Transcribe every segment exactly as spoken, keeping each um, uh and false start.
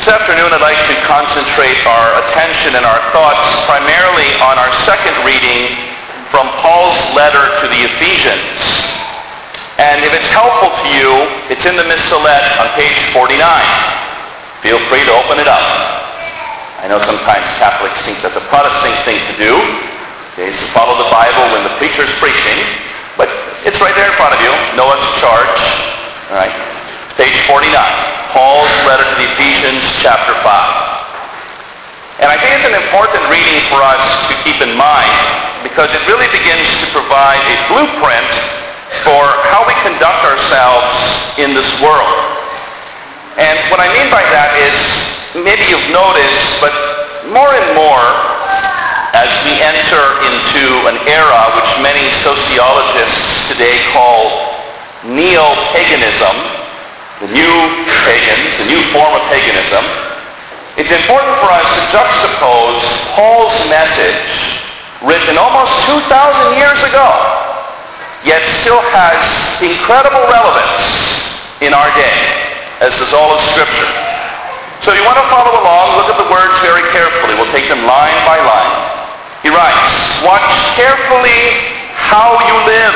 This afternoon I'd like to concentrate our attention and our thoughts primarily on our second reading from Paul's letter to the Ephesians. And if it's helpful to you, it's in the Missalette on page forty-nine. Feel free to open it up. I know sometimes Catholics think that's a Protestant thing to do, okay, to follow the Bible when the preacher's preaching, but it's right there in front of you. No one's in charge. All right. It's page forty-nine. Paul's letter to the Ephesians, chapter five. And I think it's an important reading for us to keep in mind because it really begins to provide a blueprint for how we conduct ourselves in this world. And what I mean by that is, maybe you've noticed, but more and more as we enter into an era which many sociologists today call neo-paganism, the new pagans, the new form of paganism, it's important for us to juxtapose Paul's message, written almost two thousand years ago, yet still has incredible relevance in our day, as does all of Scripture. So if you want to follow along, look at the words very carefully. We'll take them line by line. He writes, "Watch carefully how you live,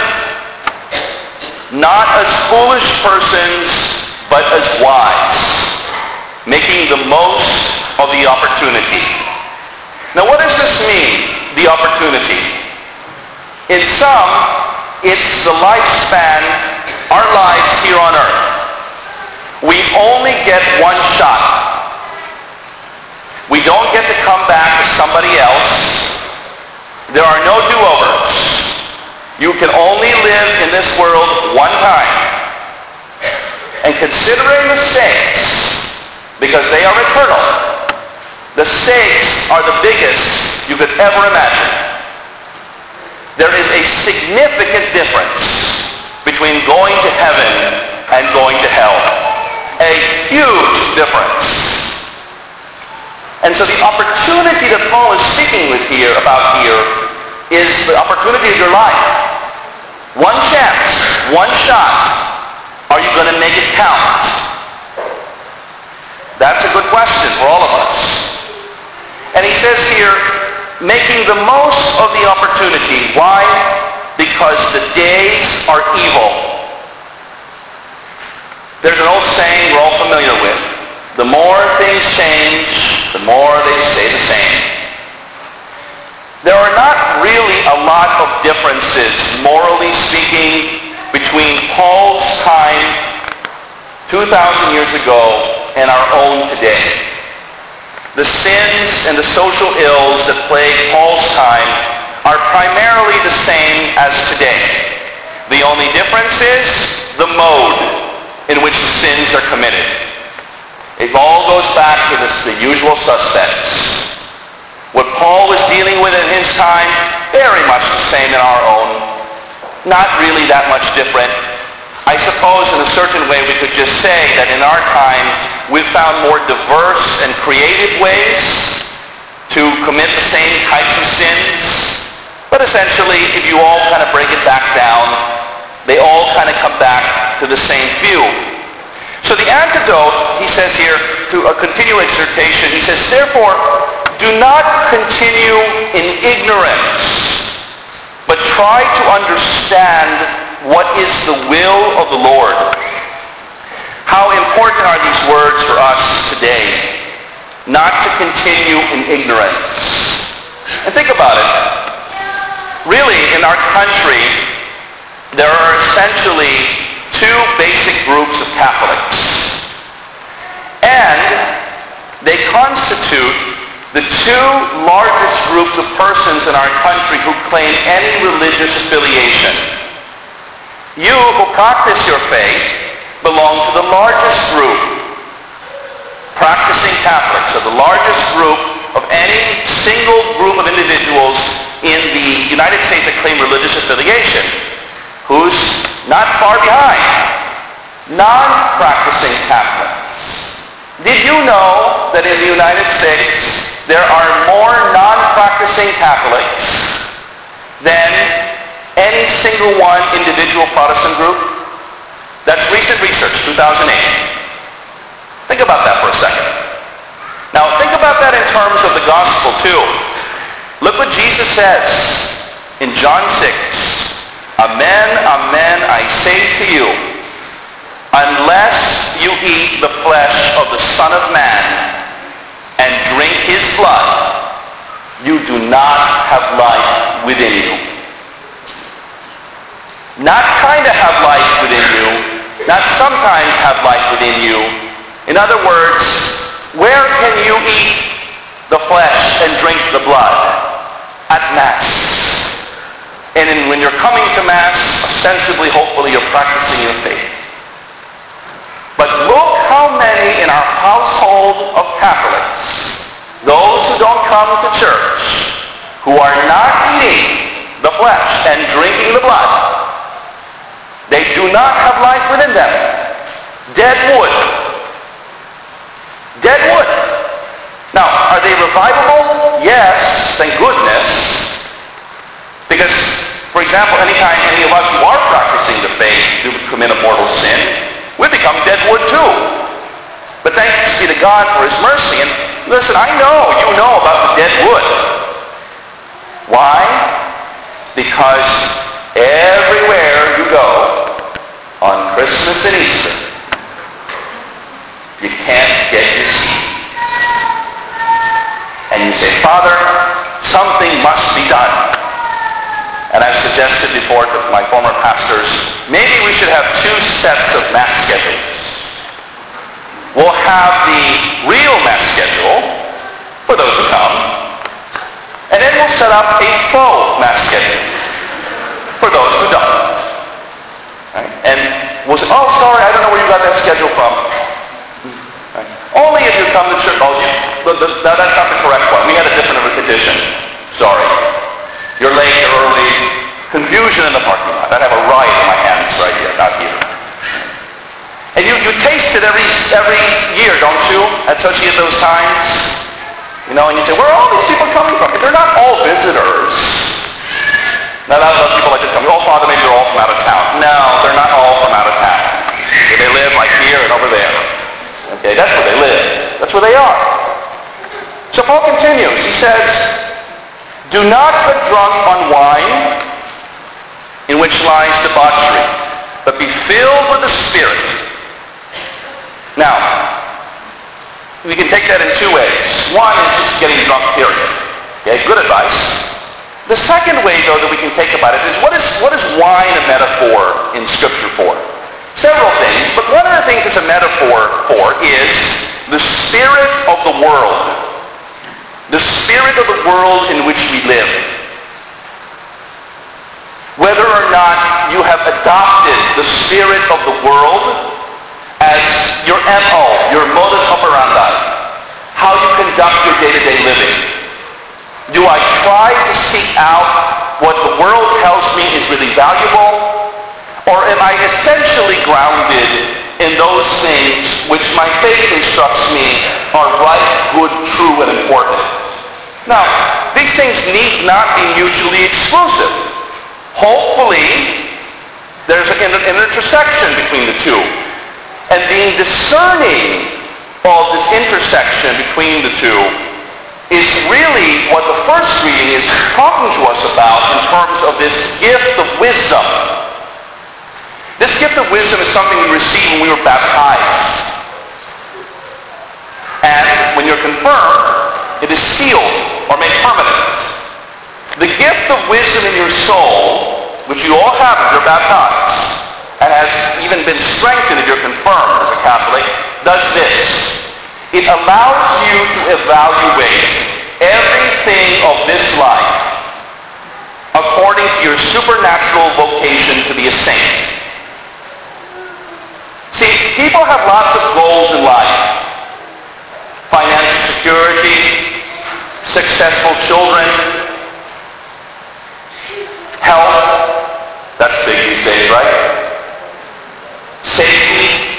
not as foolish persons, but as wise, making the most of the opportunity." Now what does this mean, the opportunity? In some, it's the lifespan, our lives here on earth. We only get one shot. We don't get to come back as somebody else. There are no do-overs. You can only live in this world one time. And considering the stakes, because they are eternal, the stakes are the biggest you could ever imagine. There is a significant difference between going to heaven and going to hell. A huge difference. And so the opportunity that Paul is speaking with here about here is the opportunity of your life. One chance, one shot. Are you going to make it count? That's a good question for all of us. And he says here, making the most of the opportunity. Why? Because the days are evil. There's an old saying we're all familiar with. The more things change, the more they stay the same. There are not really a lot of differences, morally speaking, between Paul's time two thousand years ago and our own today. The sins and the social ills that plague Paul's time are primarily the same as today. The only difference is the mode in which the sins are committed. It all goes back to this, the usual suspects. What Paul was dealing with in his time, very much the same in our own. Not really that much different. I suppose in a certain way we could just say that in our time we've found more diverse and creative ways to commit the same types of sins. But essentially, if you all kind of break it back down, they all kind of come back to the same few. So the antidote, he says here, to a continual exhortation, he says, therefore, do not continue in ignorance, but try to understand what is the will of the Lord. How important are these words for us today? Not to continue in ignorance. And think about it. Really, in our country, there are essentially two basic groups of Catholics. And they constitute the two largest groups of persons in our country who claim any religious affiliation. You who practice your faith belong to the largest group. Practicing Catholics are the largest group of any single group of individuals in the United States that claim religious affiliation. Who's not far behind? Non-practicing Catholics. Did you know that in the United States there are more non-practicing Catholics than any single one individual Protestant group? That's recent research, two thousand eight. Think about that for a second. that in terms of the gospel too. Look what Jesus says in John six. Amen, amen, I say to you, unless you eat the flesh of the Son of Man and drink his blood, you do not have life within you. Not kind of have life within you, not sometimes have life within you. In other words, where can you eat the flesh and drink the blood? At Mass. And in, when you're coming to Mass, ostensibly, hopefully, you're practicing your faith. But look how many in our household of Catholics, those who don't come to church, who are not eating the flesh and drinking the blood, they do not have life within them. Dead wood. Dead wood. Now, are they revivable? Yes, thank goodness. Because, for example, anytime any of us who are practicing the faith do commit a mortal sin, we become dead wood too. But thanks be to God for his mercy. And listen, I know you know about the dead wood. Why? Because everywhere you go on Christmas and Easter, you can't get your seat. And you say, Father, something must be done. And I've suggested before to my former pastors, maybe we should have two sets of Mass schedules. We'll have the real Mass schedule for those who come, and then we'll set up a faux Mass schedule for those who don't. Right? And we'll say, oh, sorry, I don't know where you got that schedule from. Right? Only if you come to church. Oh, you, the, the, that, that's not the correct one. We had a different edition. Sorry. You're late, you're early. Confusion in the parking lot. I'd have a riot in my hands right here, not here. And you, you taste it every, every year, don't you? Associate those times. You know, and you say, where are all these people coming from? They're not all visitors. Now, a lot of people like to tell me, oh, Father, maybe they're all from out of town. No, they're not all from out of town. They live like here and over there. Okay, that's where they live. That's where they are. So Paul continues. He says, do not get drunk on wine, in which lies debauchery, but be filled with the Spirit. Now, we can take that in two ways. One is just getting drunk, period. Okay, good advice. The second way, though, that we can take about it is what is, what is wine a metaphor in Scripture for? Several things, but one of the things it's a metaphor for is the spirit of the world. The spirit of the world in which we live. Whether or not you have adopted the spirit of the world as your M O, your modus operandi, how you conduct your day-to-day living. Do I try to seek out what the world tells me is really valuable? Or am I essentially grounded in those things which my faith instructs me are right, good, true, and important? Now, these things need not be mutually exclusive. Hopefully, there's an intersection between the two. And being discerning of this intersection between the two is really what the first reading is talking to us about in terms of this gift of wisdom. This gift of wisdom is something we received when we were baptized. And when you're confirmed, it is sealed or made permanent. The gift of wisdom in your soul, which you all have if you're baptized, and has even been strengthened if you're confirmed as a Catholic, does this. It allows you to evaluate everything of this life according to your supernatural vocation to be a saint. See, people have lots of goals in life. Financial security, successful children, health, that's big these days, right? Safety,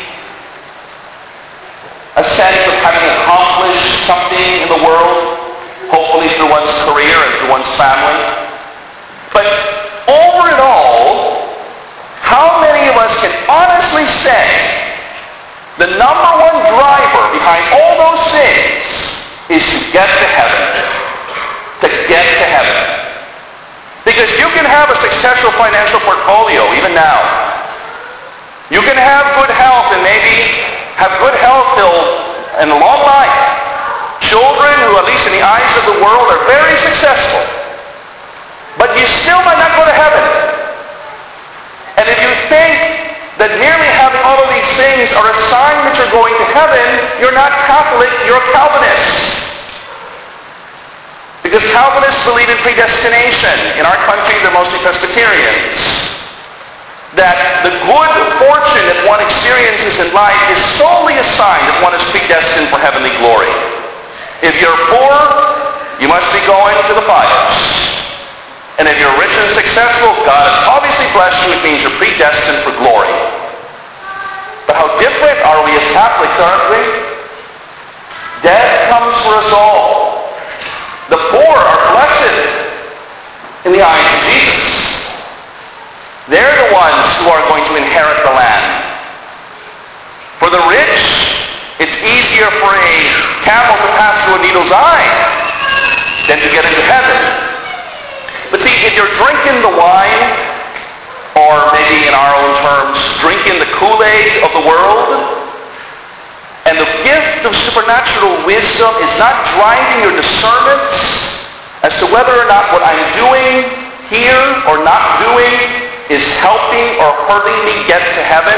a sense of having accomplished something in the world, hopefully through one's career and through one's family. But over it all, how many of us can honestly say the number one driver behind all those things is to get to heaven. To get to heaven. Because you can have a successful financial portfolio even now. You can have good health and maybe have good health till and a long life. Children who, at least in the eyes of the world, are very successful. But you still might not go to heaven. And if you think that merely having all of these things are a sign that you're going to heaven, you're not Catholic, you're a Calvinist. Because Calvinists believe in predestination. In our country, they're mostly Presbyterians. That the good fortune that one experiences in life is solely a sign that one is predestined for heavenly glory. If you're poor, you must be going to the fires. And if you're rich and successful, God has obviously blessed you. It means you're predestined for glory. But how different are we as Catholics, aren't we? Death comes for us all. The poor are blessed in the eyes of Jesus. They're the ones who are going to inherit the land. For the rich, it's easier for a camel to pass through a needle's eye than to get into heaven. But see, if you're drinking the wine, or maybe in our own terms, drinking the Kool-Aid of the world, and the gift of supernatural wisdom is not driving your discernments as to whether or not what I'm doing here or not doing is helping or hurting me get to heaven,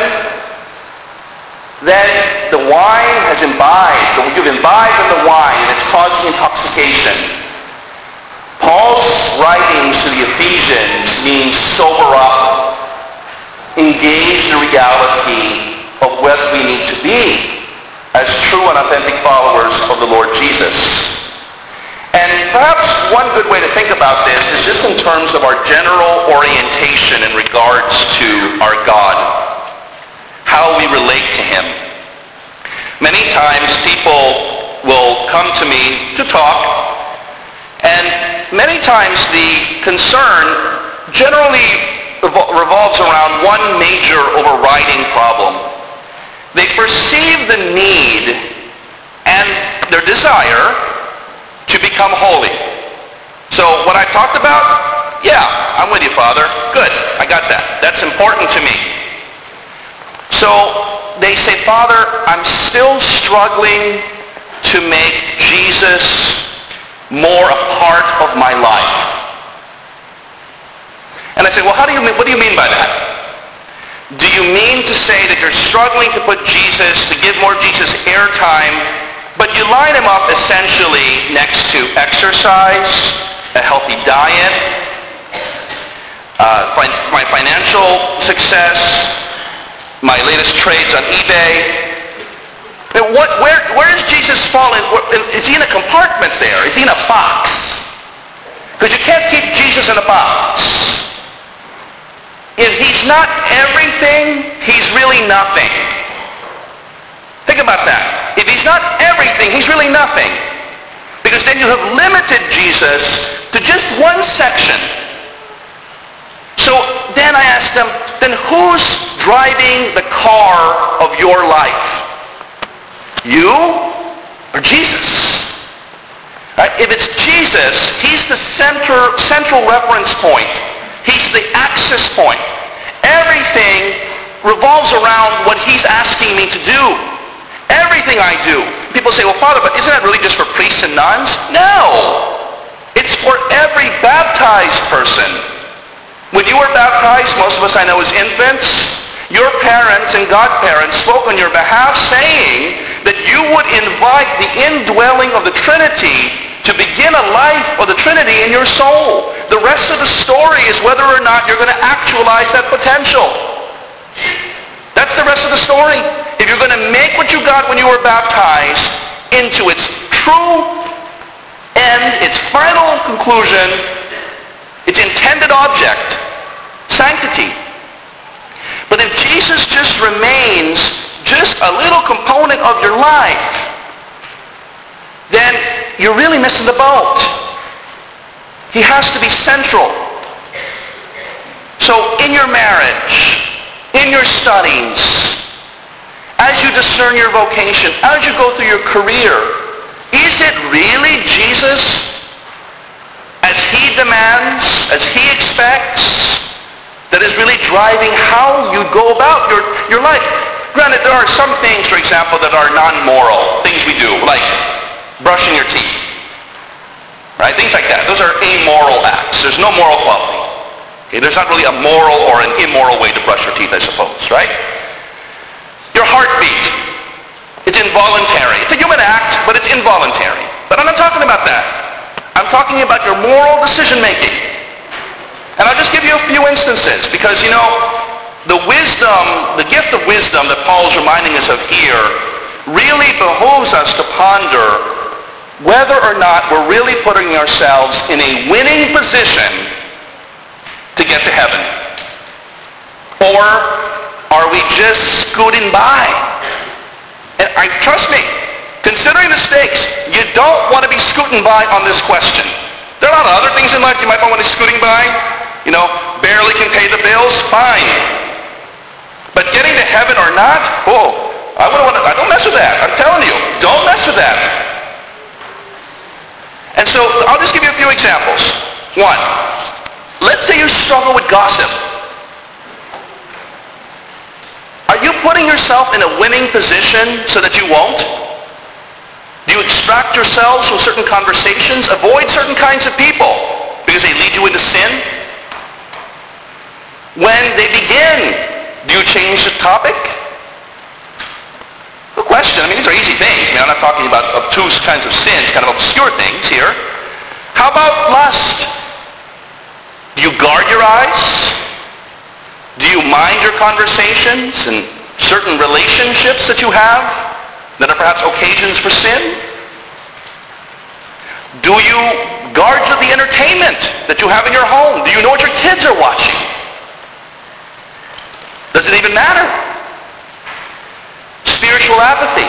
then the wine has imbibed, or you've imbibed in the wine, and it's causing intoxication. Paul's writings to the Ephesians means sober up, engage in reality of what we need to be as true and authentic followers of the Lord Jesus. And perhaps one good way to think about this is just in terms of our general orientation in regards to our God, how we relate to him. Many times people will come to me to talk, and many times the concern generally revolves around one major overriding problem. They perceive the need and their desire to become holy. So what I talked about, yeah, I'm with you, Father. Good, I got that. That's important to me. So they say, Father, I'm still struggling to make Jesus more a part of my life. And I say, well, how do you mean, what do you mean by that? Do you mean to say that you're struggling to put Jesus, to give more Jesus airtime, but you line him up essentially next to exercise, a healthy diet, uh, my financial success, my latest trades on eBay? What, where, where does Jesus fall in? Is he in a compartment there? Is he in a box? Because you can't keep Jesus in a box. If he's not everything, he's really nothing. Think about that. If he's not everything, he's really nothing. Because then you have limited Jesus to just one section. So then I asked them, then who's driving the car of your life? You or Jesus? Right? If it's Jesus, he's the center, central reference point. He's the access point. Everything revolves around what he's asking me to do. Everything I do. People say, well, Father, but isn't that really just for priests and nuns? No. It's for every baptized person. When you were baptized, most of us I know as infants, your parents and godparents spoke on your behalf saying that you would invite the indwelling of the Trinity to begin a life of the Trinity in your soul. The rest of the story is whether or not you're going to actualize that potential. That's the rest of the story. If you're going to make what you got when you were baptized into its true end, its final conclusion, its intended object, sanctity. But if Jesus just remains just a little component of your life, then you're really missing the boat. He has to be central. So in your marriage, in your studies, as you discern your vocation, as you go through your career, is it really Jesus as he demands, as he expects, that is really driving how you go about your, your life? Granted, there are some things, for example, that are non-moral, things we do, like brushing your teeth. Right? Things like that. Those are amoral acts. There's no moral quality. Okay? There's not really a moral or an immoral way to brush your teeth, I suppose. Right? Your heartbeat. It's involuntary. It's a human act, but it's involuntary. But I'm not talking about that. I'm talking about your moral decision-making. And I'll just give you a few instances, because, you know, the wisdom, the gift of wisdom that Paul's reminding us of here really behooves us to ponder whether or not we're really putting ourselves in a winning position to get to heaven. Or are we just scooting by? And I, trust me, considering the stakes, you don't want to be scooting by on this question. There are a lot of other things in life you might want to be scooting by. You know, barely can pay the bills, fine. But getting to heaven or not, oh, I wouldn't want to, I don't mess with that. I'm telling you, don't mess with that. And so I'll just give you a few examples. One, let's say you struggle with gossip. Are you putting yourself in a winning position so that you won't? Do you extract yourselves from certain conversations? Avoid certain kinds of people because they lead you into sin? When they begin, do you change the topic? Good question. I mean, these are easy things. I mean, I'm not talking about obtuse kinds of sins, kind of obscure things here. How about lust? Do you guard your eyes? Do you mind your conversations and certain relationships that you have that are perhaps occasions for sin? Do you guard the entertainment that you have in your home? Do you know what your kids are watching? Does it even matter? Spiritual apathy.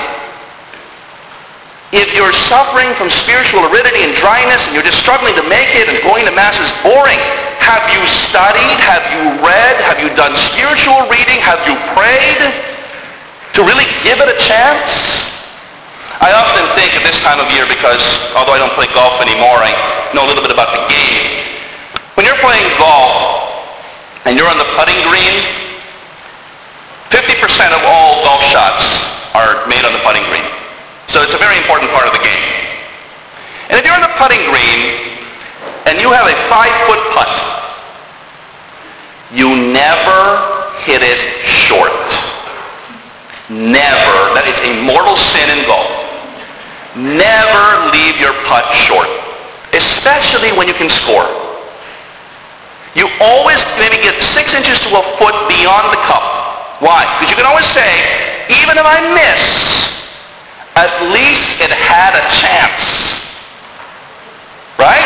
If you're suffering from spiritual aridity and dryness and you're just struggling to make it and going to Mass is boring, have you studied? Have you read? Have you done spiritual reading? Have you prayed to really give it a chance? I often think at this time of year, because although I don't play golf anymore, I know a little bit about the game. When you're playing golf and you're on the putting green, fifty percent of all golf shots are made on the putting green. So it's a very important part of the game. And if you're on the putting green and you have a five-foot putt, you never hit it short. Never. That is a mortal sin in golf. Never leave your putt short, especially when you can score. You always maybe get six inches to a foot beyond the cup. Why? Because you can always say, even if I miss, at least it had a chance. Right?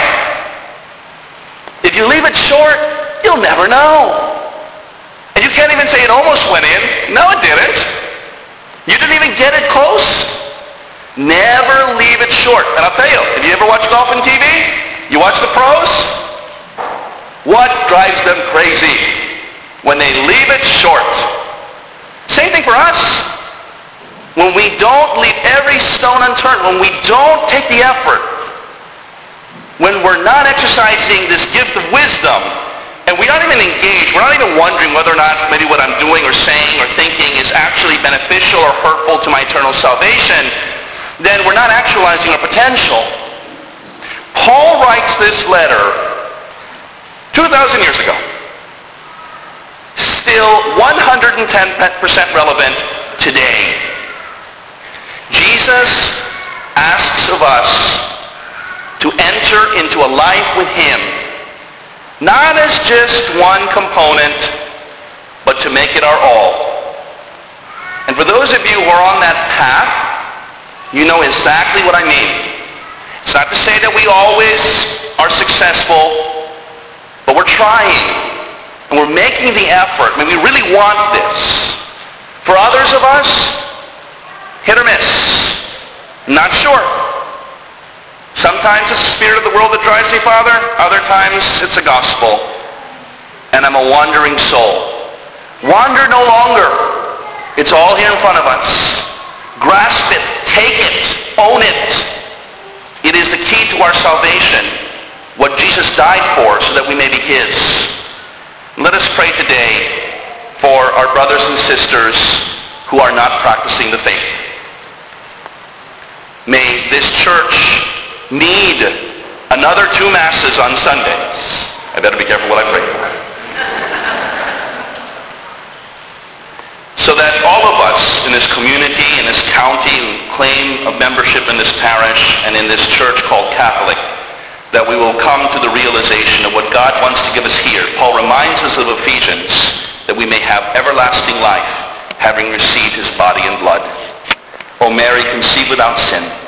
If you leave it short, you'll never know. And you can't even say it almost went in. No, it didn't. You didn't even get it close. Never leave it short. And I'll tell you, have you ever watched golf on T V? You watch the pros? What drives them crazy? When they leave it short. Same thing for us. When we don't leave every stone unturned, when we don't take the effort, when we're not exercising this gift of wisdom, and we aren't even engaged, we're not even wondering whether or not maybe what I'm doing or saying or thinking is actually beneficial or hurtful to my eternal salvation, then we're not actualizing our potential. Paul writes this letter two thousand years ago. Still one hundred ten percent relevant today. Jesus asks of us to enter into a life with him, not as just one component, but to make it our all. And for those of you who are on that path, you know exactly what I mean. It's not to say that we always are successful, but we're trying. And we're making the effort. I mean, we really want this. For others of us, hit or miss. Not sure. Sometimes it's the spirit of the world that drives me, Father. Other times it's the gospel. And I'm a wandering soul. Wander no longer. It's all here in front of us. Grasp it. Take it. Own it. It is the key to our salvation, what Jesus died for, so that we may be his. Let us pray today for our brothers and sisters who are not practicing the faith. May this church need another two masses on Sundays. I better be careful what I pray for. So that all of us in this community, in this county, who claim of membership in this parish and in this church called Catholic, that we will come to the realization of what God wants to give us here. Paul reminds us of Ephesians, that we may have everlasting life, having received his body and blood. O Mary, conceived without sin,